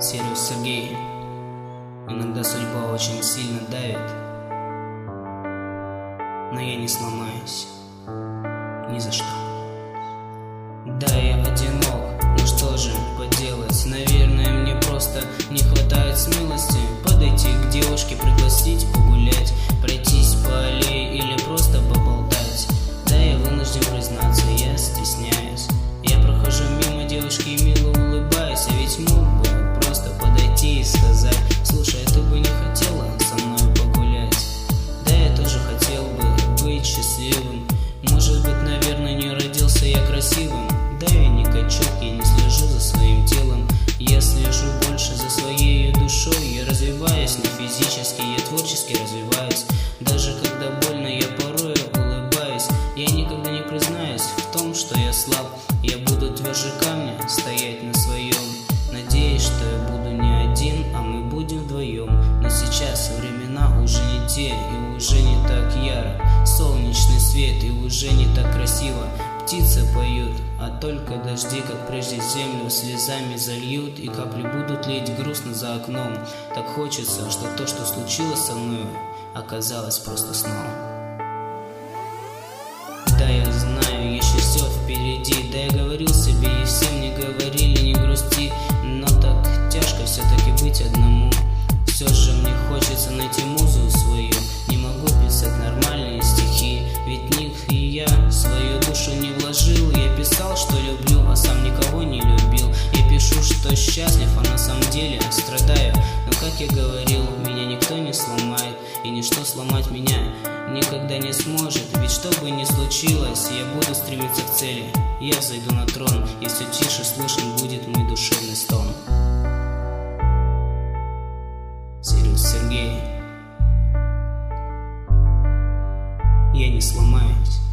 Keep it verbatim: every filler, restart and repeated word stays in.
Сириус Сергей. Иногда судьба очень сильно давит, но я не сломаюсь ни за что. Да, я одинок, но что же поделать? Наверное, мне просто не хватает смелости подойти к девушке, пригласить погулять, пройтись по аллее или просто поболтать. Да, я вынужден признаться, я стесняюсь. Я прохожу мимо девушки и мило улыбаюсь, а ведь мог бы просто подойти и сказать: слушай, а ты бы не хотела со мной погулять? Да, я тоже хотел бы быть счастливым. Может быть, наверное, не родился я красивым. Да, я не качок, я не слежу за своим телом. Я слежу больше за своей душой. Я развиваюсь не физически, я творчески развиваюсь. Даже когда больно, я порой улыбаюсь. Я никогда не признаюсь в том, что я слаб. Я буду тверже камня стоять на своем, надеюсь, что я буду не один, а мы будем вдвоем. Но сейчас времена уже не те, и уже не так яро. Солнечный свет, и уже не так красиво. Птицы поют, а только дожди, как прежде, землю слезами зальют, и капли будут лить грустно за окном. Так хочется, что то, что случилось со мной, оказалось просто сном. Да, я знаю, еще все впереди. Да, я говорил себе, и всем не говорили, не грусти. Но так тяжко все-таки быть одному. Все же мне хочется найти музу свою. Не могу писать нормальные стихи, ведь в них и я свою душу не вложил. Я писал, что люблю, а сам никого не любил. Я пишу, что счастлив, а на самом деле страдаю. Но, как я говорил, меня никто не сломает, и ничто сломать меня никогда не сможет. Ведь что бы ни случилось, я буду стремиться к цели. Я зайду на трон, и все тише слышен будет мой душевный стон. Сириус Сергей. Я не сломаюсь.